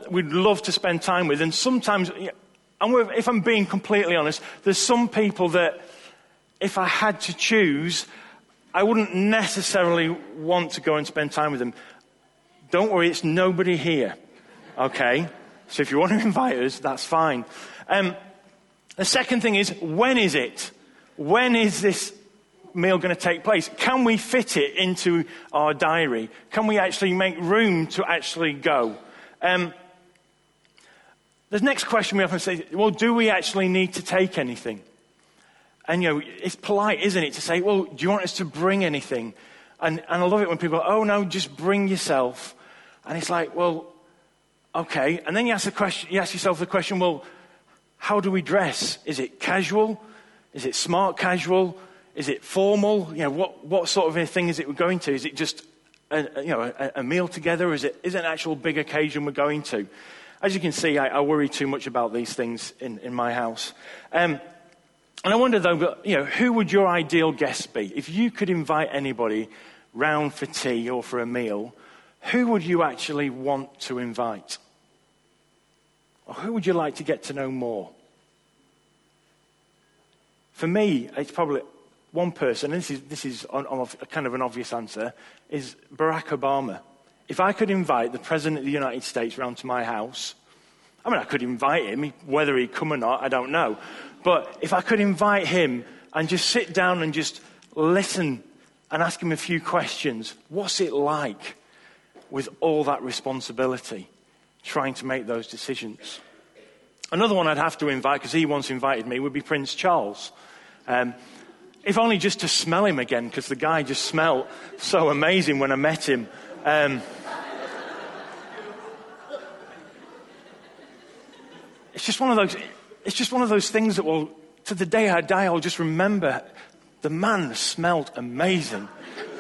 we'd love to spend time with. And sometimes, if I'm being completely honest, there's some people that if I had to choose, I wouldn't necessarily want to go and spend time with them. Don't worry, it's nobody here. Okay? So if you want to invite us, that's fine. The second thing is, when is it? When is this meal going to take place? Can we fit it into our diary? Can we actually make room to actually go? The next question we often say, well, do we actually need to take anything? And, it's polite, isn't it, to say, well, do you want us to bring anything? And I love it when people go, oh, no, just bring yourself. And it's like, well, okay. And then you ask yourself the question, well, how do we dress? Is it casual? Is it smart casual? Is it formal? What sort of a thing is it we're going to? Is it just a meal together? Or is it an actual big occasion we're going to? As you can see, I worry too much about these things in my house. And I wonder, though, who would your ideal guest be? If you could invite anybody round for tea or for a meal, who would you actually want to invite? Or who would you like to get to know more? For me, it's probably one person, and this is kind of an obvious answer, is Barack Obama. If I could invite the President of the United States round to my house, I could invite him, whether he'd come or not, I don't know. But if I could invite him and just sit down and just listen and ask him a few questions, what's it like with all that responsibility, trying to make those decisions? Another one I'd have to invite, because he once invited me, would be Prince Charles. If only just to smell him again, because the guy just smelled so amazing when I met him. It's just one of those things that will, to the day I die, I'll just remember the man smelled amazing.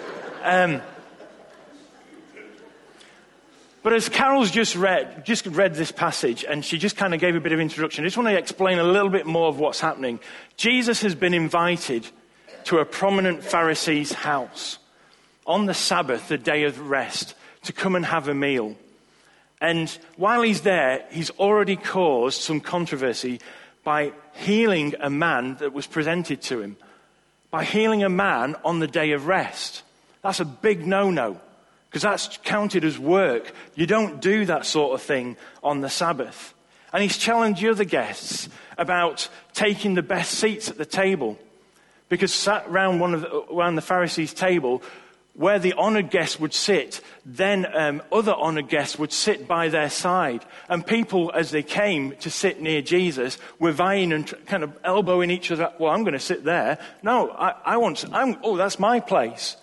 But as Carol's just read this passage, and she just kind of gave a bit of introduction, I just want to explain a little bit more of what's happening. Jesus has been invited to a prominent Pharisee's house on the Sabbath, the day of rest, to come and have a meal. And while he's there, he's already caused some controversy by healing a man that was presented to him. By healing a man on the day of rest. That's a big no-no, because that's counted as work. You don't do that sort of thing on the Sabbath. And he's challenged the other guests about taking the best seats at the table. Because sat around around the Pharisees' table, where the honored guests would sit, then other honored guests would sit by their side. And people, as they came to sit near Jesus, were vying and kind of elbowing each other. Well, I'm going to sit there. No, that's my place.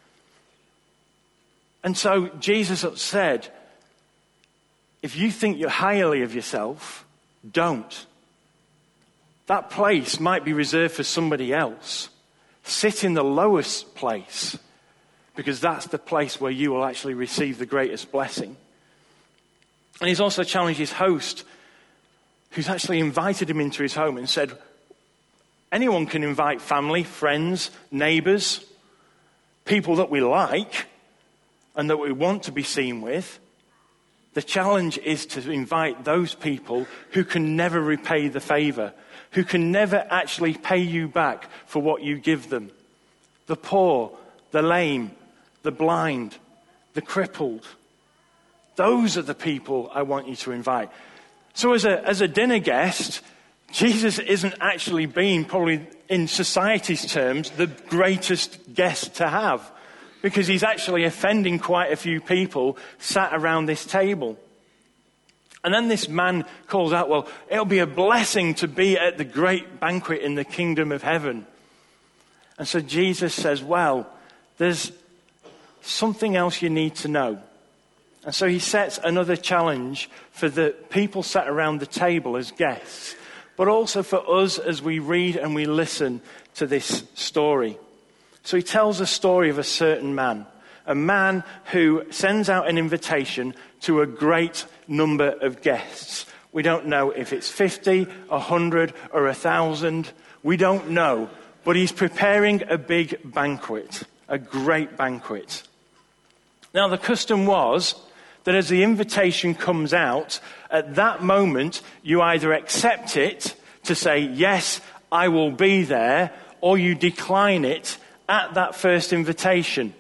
And so Jesus said, if you think you're highly of yourself, don't. That place might be reserved for somebody else. Sit in the lowest place, because that's the place where you will actually receive the greatest blessing. And he's also challenged his host, who's actually invited him into his home and said, anyone can invite family, friends, neighbors, people that we like and that we want to be seen with. The challenge is to invite those people who can never repay the favor, who can never actually pay you back for what you give them. The poor, the lame, the blind, the crippled. Those are the people I want you to invite. So as a dinner guest, Jesus isn't actually being, probably in society's terms, the greatest guest to have, because he's actually offending quite a few people sat around this table. And then this man calls out, well, it'll be a blessing to be at the great banquet in the kingdom of heaven. And so Jesus says, well, there's something else you need to know. And so he sets another challenge for the people sat around the table as guests, but also for us as we read and we listen to this story. So he tells a story of a certain man, a man who sends out an invitation to a great number of guests. We don't know if it's 50, 100, or 1,000. We don't know. But he's preparing a big banquet, a great banquet. Now, the custom was that as the invitation comes out, at that moment, you either accept it to say, yes, I will be there, or you decline it at that first invitation.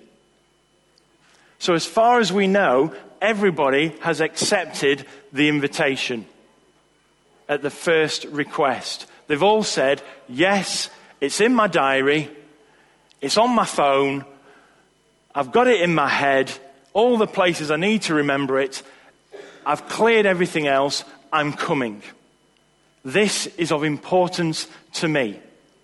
So as far as we know, everybody has accepted the invitation at the first request. They've all said, yes, it's in my diary, it's on my phone, I've got it in my head, all the places I need to remember it, I've cleared everything else, I'm coming. This is of importance to me.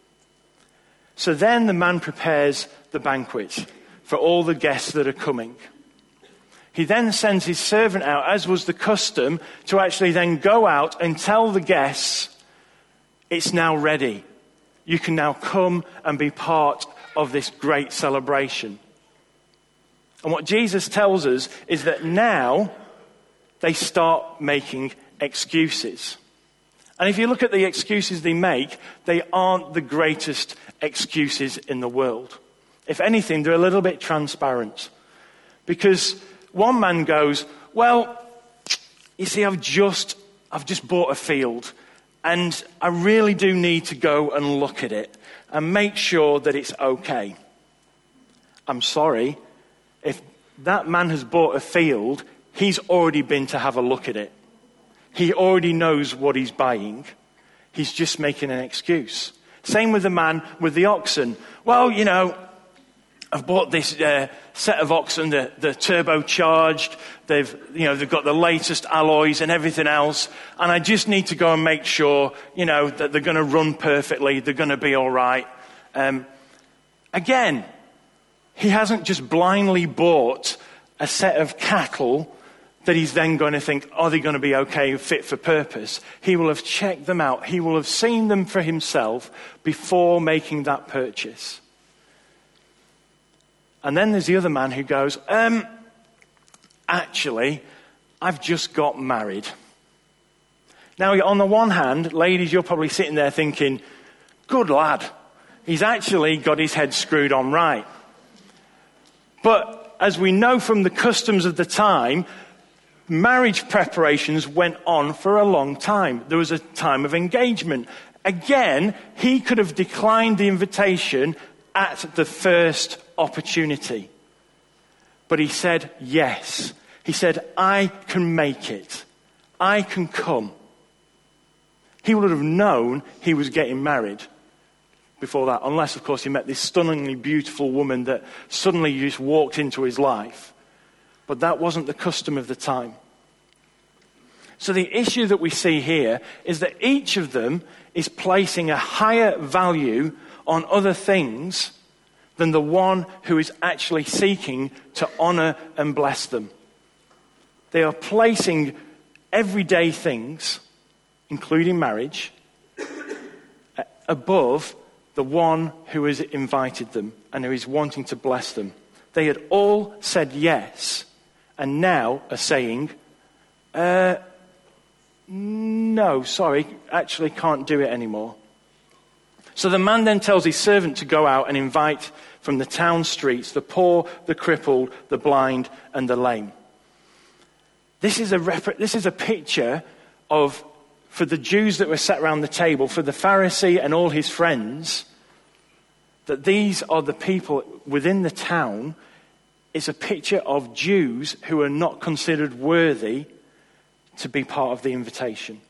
So then the man prepares the banquet for all the guests that are coming. He then sends his servant out, as was the custom, to actually then go out and tell the guests, it's now ready. You can now come and be part of this great celebration. And what Jesus tells us is that now they start making excuses. And if you look at the excuses they make, they aren't the greatest excuses in the world. If anything, they're a little bit transparent. Because one man goes, well, you see, I've just bought a field, and I really do need to go and look at it and make sure that it's okay. I'm sorry, if that man has bought a field, he's already been to have a look at it. He already knows what he's buying. He's just making an excuse. Same with the man with the oxen. Well, you know, I've bought this set of oxen, they're turbocharged, they've got the latest alloys and everything else, and I just need to go and make sure, that they're going to run perfectly, they're going to be all right. Again, he hasn't just blindly bought a set of cattle that he's then going to think, are they going to be okay, fit for purpose? He will have checked them out. He will have seen them for himself before making that purchase. And then there's the other man who goes, actually, I've just got married. Now, on the one hand, ladies, you're probably sitting there thinking, good lad, he's actually got his head screwed on right. But as we know from the customs of the time, marriage preparations went on for a long time. There was a time of engagement. Again, he could have declined the invitation at the first opportunity. But he said yes. He said, I can make it. I can come. He would have known he was getting married before that, unless, of course, he met this stunningly beautiful woman that suddenly just walked into his life. But that wasn't the custom of the time. So the issue that we see here is that each of them is placing a higher value on other things than the one who is actually seeking to honor and bless them. They are placing everyday things, including marriage, above the one who has invited them and who is wanting to bless them. They had all said yes, and now are saying, no, sorry, actually can't do it anymore. So the man then tells his servant to go out and invite from the town streets the poor, the crippled, the blind, and the lame. This is a picture of, for the Jews that were sat around the table, for the Pharisee and all his friends, that these are the people within the town. It's a picture of Jews who are not considered worthy to be part of the invitation.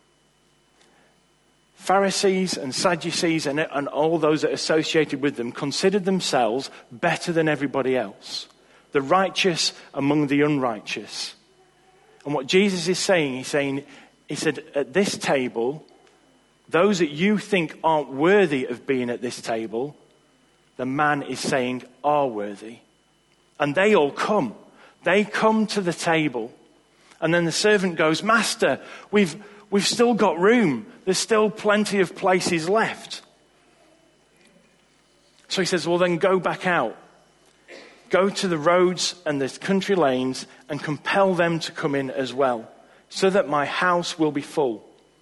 Pharisees and Sadducees and all those that are associated with them considered themselves better than everybody else. The righteous among the unrighteous. And what Jesus is saying, he said, at this table, those that you think aren't worthy of being at this table, the man is saying are worthy. And they all come. They come to the table. And then the servant goes, Master, we've still got room. There's still plenty of places left. So he says, well, then go back out. Go to the roads and the country lanes and compel them to come in as well, so that my house will be full.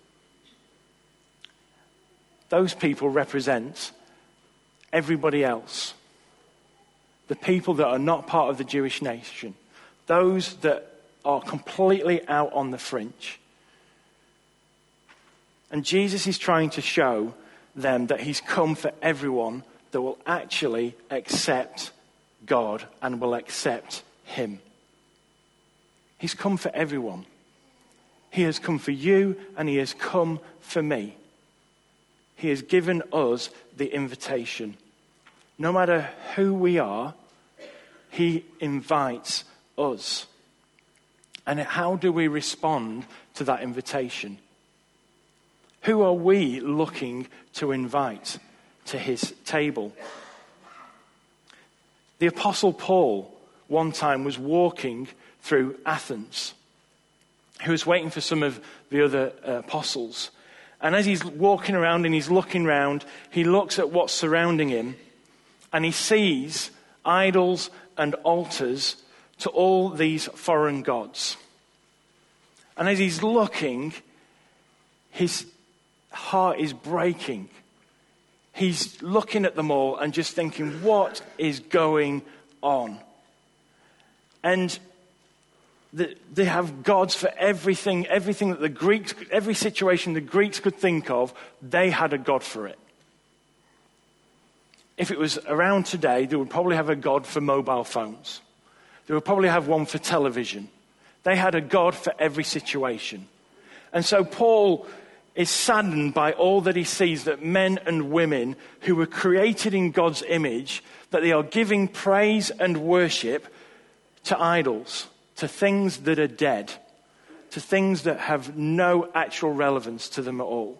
Those people represent everybody else. The people that are not part of the Jewish nation. Those that are completely out on the fringe. And Jesus is trying to show them that he's come for everyone that will actually accept God and will accept him. He's come for everyone. He has come for you and he has come for me. He has given us the invitation. No matter who we are, he invites us. And how do we respond to that invitation? Who are we looking to invite to his table? The Apostle Paul one time was walking through Athens. He was waiting for some of the other apostles. And as he's walking around and he's looking around, he looks at what's surrounding him and he sees idols and altars to all these foreign gods. And as he's looking, his heart is breaking. He's looking at them all and just thinking, what is going on? And they have gods for everything that the Greeks, every situation the Greeks could think of, they had a god for it. If it was around today, they would probably have a god for mobile phones. They would probably have one for television. They had a god for every situation. And so Paul is saddened by all that he sees, that men and women who were created in God's image, that they are giving praise and worship to idols, to things that are dead, to things that have no actual relevance to them at all.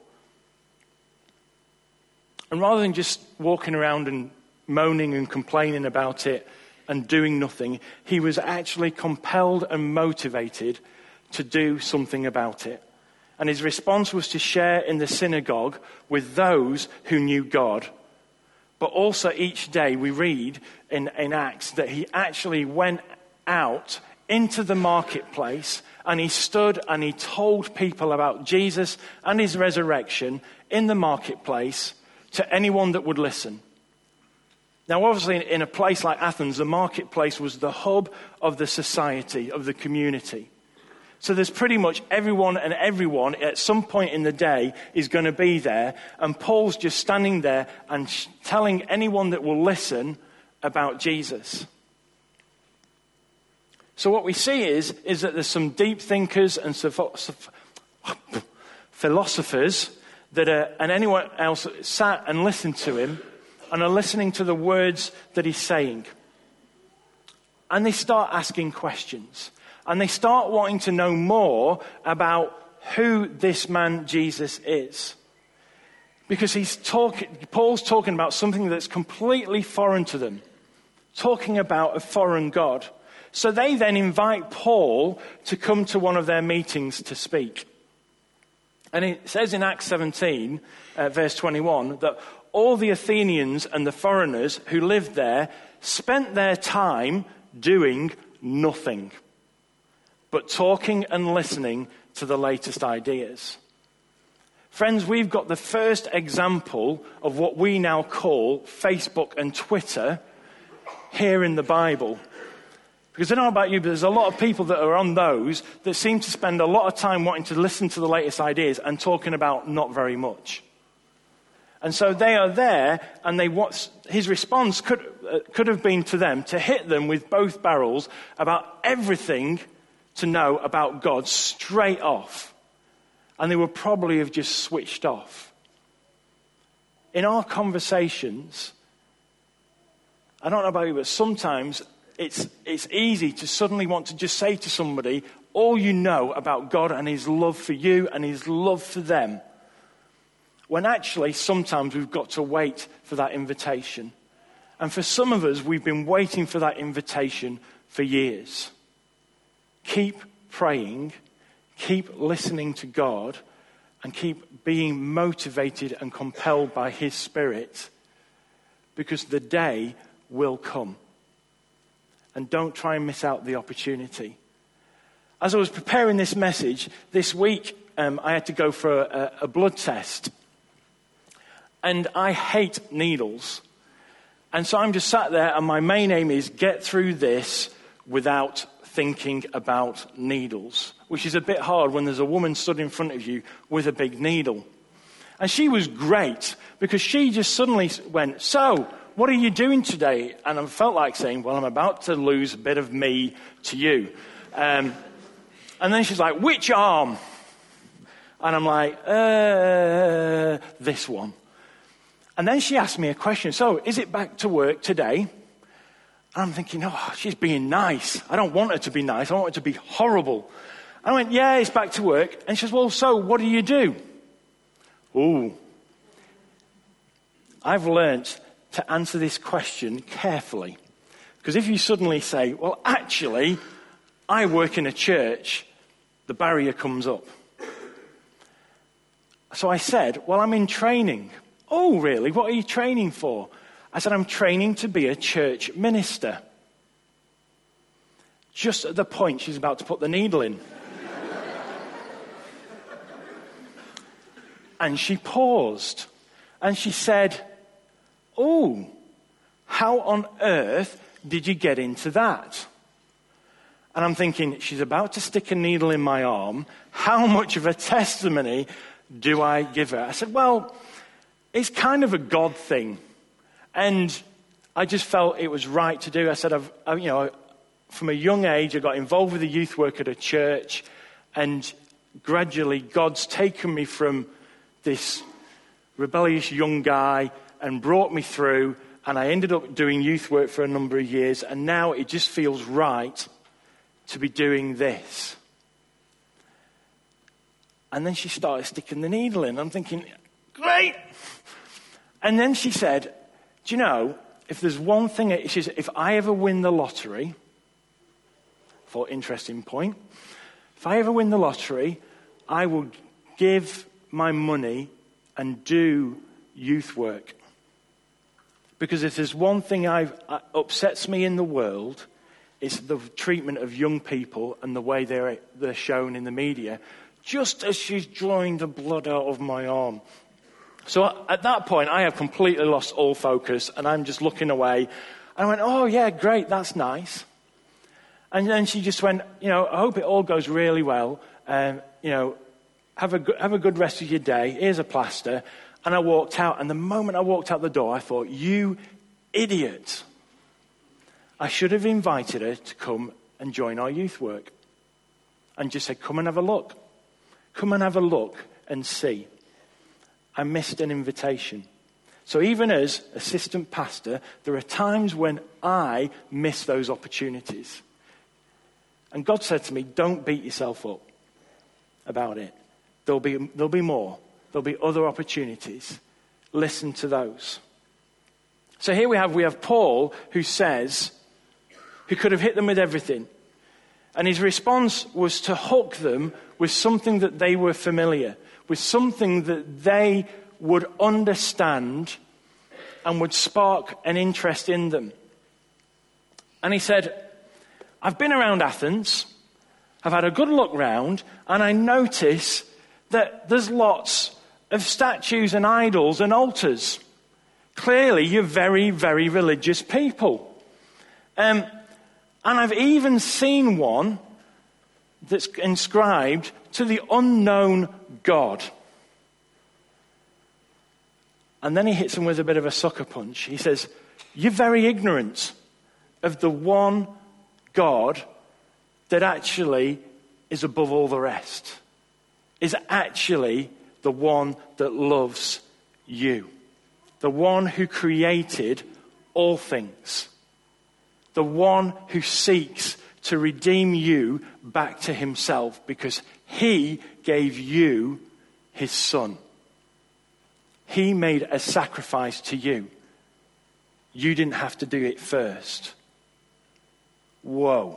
And rather than just walking around and moaning and complaining about it and doing nothing, he was actually compelled and motivated to do something about it. And his response was to share in the synagogue with those who knew God. But also each day we read in Acts that he actually went out into the marketplace and he stood and he told people about Jesus and his resurrection in the marketplace to anyone that would listen. Now, obviously, in a place like Athens, the marketplace was the hub of the society, of the community. So there's pretty much everyone at some point in the day is going to be there. And Paul's just standing there and telling anyone that will listen about Jesus. So what we see is that there's some deep thinkers and philosophers and anyone else sat and listened to him and are listening to the words that he's saying. And they start asking questions. And they start wanting to know more about who this man Jesus is. Because Paul's talking about something that's completely foreign to them. Talking about a foreign God. So they then invite Paul to come to one of their meetings to speak. And it says in Acts 17, verse 21, that all the Athenians and the foreigners who lived there spent their time doing nothing, but talking and listening to the latest ideas. Friends, we've got the first example of what we now call Facebook and Twitter here in the Bible. Because I don't know about you, but there's a lot of people that are on those that seem to spend a lot of time wanting to listen to the latest ideas and talking about not very much. And so they are there, and his response could have been to them to hit them with both barrels about everything to know about God straight off. And they would probably have just switched off. In our conversations, I don't know about you, but sometimes it's easy to suddenly want to just say to somebody all you know about God and his love for you and his love for them. When actually sometimes we've got to wait for that invitation. And for some of us, we've been waiting for that invitation for years. Keep praying, keep listening to God, and keep being motivated and compelled by his Spirit, because the day will come. And don't try and miss out the opportunity. As I was preparing this message, this week I had to go for a blood test. And I hate needles. And so I'm just sat there, and my main aim is get through this without thinking about needles, which is a bit hard when there's a woman stood in front of you with a big needle. And she was great because she just suddenly went, "So, what are you doing today?" And I felt like saying, "Well, I'm about to lose a bit of me to you." And then she's like, "Which arm?" And I'm like, "This one." And then she asked me a question. "So, is it back to work today?" And I'm thinking, "Oh, she's being nice. I don't want her to be nice. I want her to be horrible." I went, "Yeah, it's back to work." And she says, "Well, so what do you do?" Ooh. I've learnt to answer this question carefully. Because if you suddenly say, "Well, actually, I work in a church," the barrier comes up. So I said, "Well, I'm in training." "Oh, really? What are you training for?" I said, "I'm training to be a church minister." Just at the point she's about to put the needle in. And she paused. And she said, "Oh, how on earth did you get into that?" And I'm thinking, she's about to stick a needle in my arm. How much of a testimony do I give her? I said, "Well, it's kind of a God thing." And I just felt it was right to do. I said, from a young age, I got involved with the youth work at a church. And gradually, God's taken me from this rebellious young guy and brought me through. And I ended up doing youth work for a number of years. And now it just feels right to be doing this. And then she started sticking the needle in. I'm thinking, great. And then she said, "Do you know, if there's one thing," she said, "if I ever win the lottery," I thought, interesting point. "If I ever win the lottery, I will give my money and do youth work. Because if there's one thing upsets me in the world, it's the treatment of young people and the way they're shown in the media." Just as she's drawing the blood out of my arm. So at that point, I have completely lost all focus, and I'm just looking away. I went, "Oh, yeah, great, that's nice." And then she just went, "I hope it all goes really well. Have a good rest of your day. Here's a plaster." And I walked out, and the moment I walked out the door, I thought, "You idiot. I should have invited her to come and join our youth work." And just said, "Come and have a look. Come and have a look and see." I missed an invitation. So even as assistant pastor, there are times when I miss those opportunities. And God said to me, "Don't beat yourself up about it. There'll be more. There'll be other opportunities. Listen to those." So here we have Paul who could have hit them with everything. And his response was to hook them with something that they were familiar, with something that they would understand and would spark an interest in them. And he said, "I've been around Athens, I've had a good look round, and I notice that there's lots of statues and idols and altars. Clearly, you're very, very religious people. And I've even seen one that's inscribed to the unknown God." And then he hits him with a bit of a sucker punch. He says, "You're very ignorant of the one God that actually is above all the rest, is actually the one that loves you, the one who created all things, the one who seeks to redeem you back to himself because he gave you his son. He made a sacrifice to you. You didn't have to do it first." Whoa.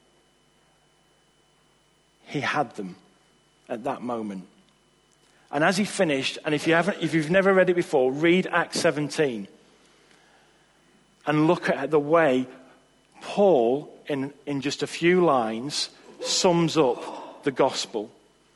He had them at that moment. And as he finished, and if you've never read it before, read Acts 17 and look at the way Paul, in just a few lines, sums up the gospel.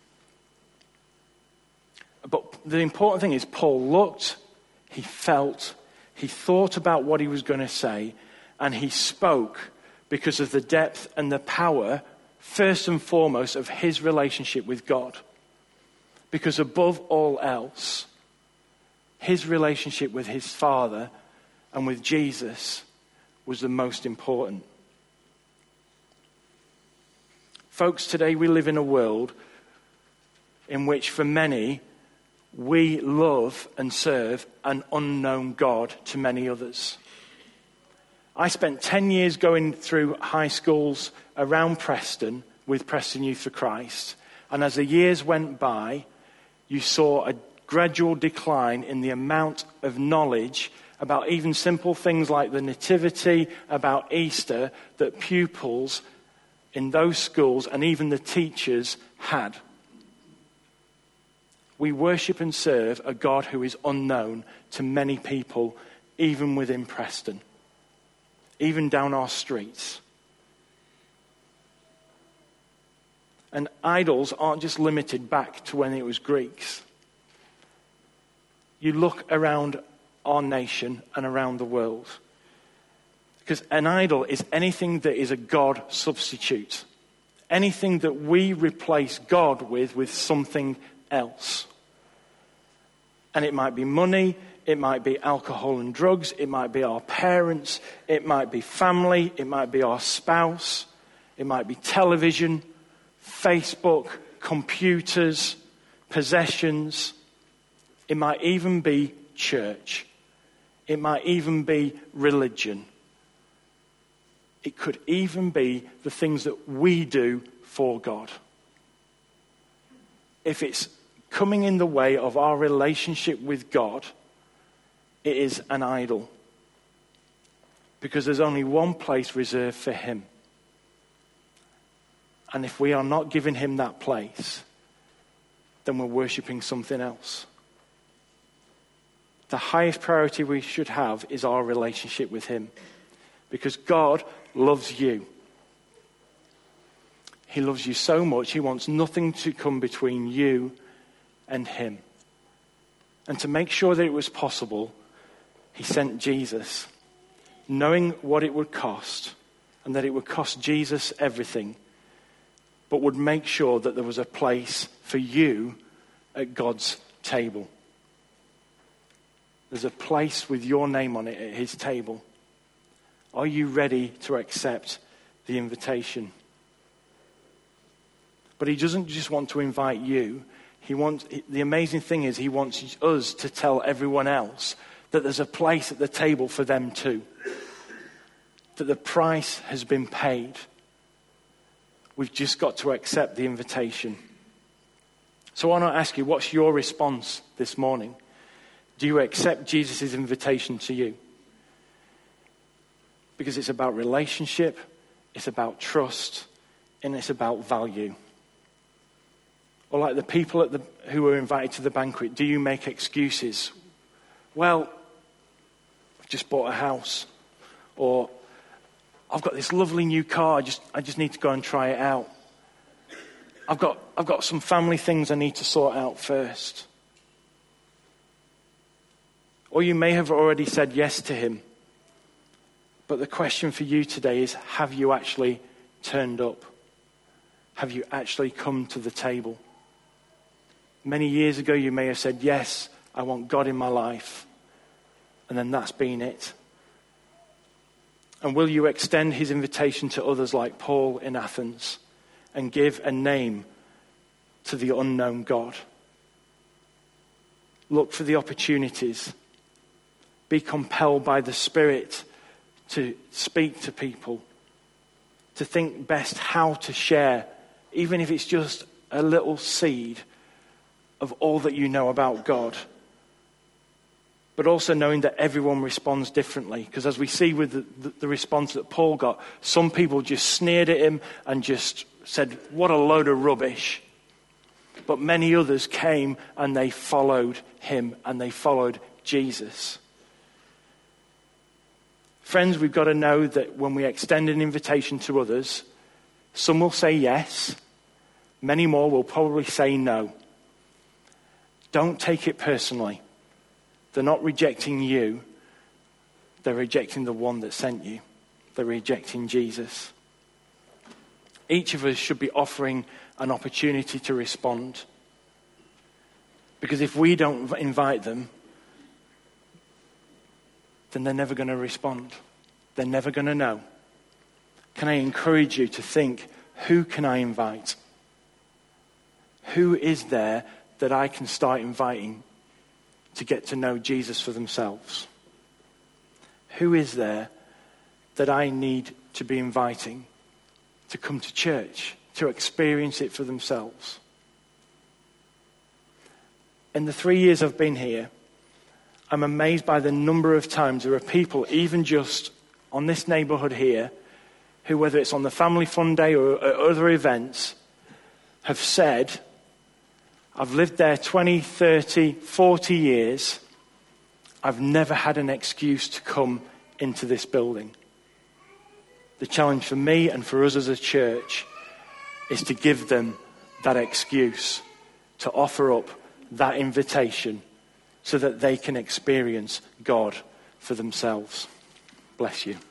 But the important thing is Paul looked, he felt, he thought about what he was going to say, and he spoke because of the depth and the power, first and foremost, of his relationship with God. Because above all else, his relationship with his Father and with Jesus was the most important. Folks, today we live in a world in which, for many, we love and serve an unknown God to many others. I spent 10 years going through high schools around Preston with Preston Youth for Christ. And as the years went by, you saw a gradual decline in the amount of knowledge about even simple things like the Nativity, about Easter, that pupils in those schools and even the teachers had. We worship and serve a God who is unknown to many people, even within Preston, even down our streets. And idols aren't just limited back to when it was Greeks. You look around our nation and around the world. Because an idol is anything that is a God substitute. Anything that we replace God with something else. And it might be money, it might be alcohol and drugs, it might be our parents, it might be family, it might be our spouse, it might be television, Facebook, computers, possessions. It might even be church. It might even be religion. It could even be the things that we do for God. If it's coming in the way of our relationship with God, it is an idol. Because there's only one place reserved for him. And if we are not giving him that place, then we're worshipping something else. The highest priority we should have is our relationship with him. Because God loves you. He loves you so much, he wants nothing to come between you and him. And to make sure that it was possible, he sent Jesus, knowing what it would cost, and that it would cost Jesus everything, but would make sure that there was a place for you at God's table. There's a place with your name on it at his table. Are you ready to accept the invitation? But he doesn't just want to invite you. The amazing thing is he wants us to tell everyone else that there's a place at the table for them too. That the price has been paid. We've just got to accept the invitation. So I want to ask you, what's your response this morning? Do you accept Jesus' invitation to you? Because it's about relationship, it's about trust, and it's about value. Or like the people who were invited to the banquet, do you make excuses? Well, I've just bought a house. Or I've got this lovely new car, I just need to go and try it out. I've got some family things I need to sort out first. Or you may have already said yes to him. But the question for you today is, have you actually turned up? Have you actually come to the table? Many years ago, you may have said, yes, I want God in my life. And then that's been it. And will you extend his invitation to others like Paul in Athens and give a name to the unknown God? Look for the opportunities. Be compelled by the Spirit to speak to people, to think best how to share, even if it's just a little seed of all that you know about God. But also knowing that everyone responds differently. Because as we see with the response that Paul got, some people just sneered at him and just said, what a load of rubbish. But many others came and they followed him and they followed Jesus. Friends, we've got to know that when we extend an invitation to others, some will say yes, many more will probably say no. Don't take it personally. They're not rejecting you, they're rejecting the one that sent you. they're rejecting Jesus. Each of us should be offering an opportunity to respond. Because if we don't invite them, then they're never going to respond. They're never going to know. Can I encourage you to think, who can I invite? Who is there that I can start inviting to get to know Jesus for themselves? Who is there that I need to be inviting to come to church, to experience it for themselves? In the 3 years I've been here, I'm amazed by the number of times there are people, even just on this neighbourhood here, who, whether it's on the Family Fun Day or at other events, have said, I've lived there 20, 30, 40 years. I've never had an excuse to come into this building. The challenge for me and for us as a church is to give them that excuse, to offer up that invitation so that they can experience God for themselves. Bless you.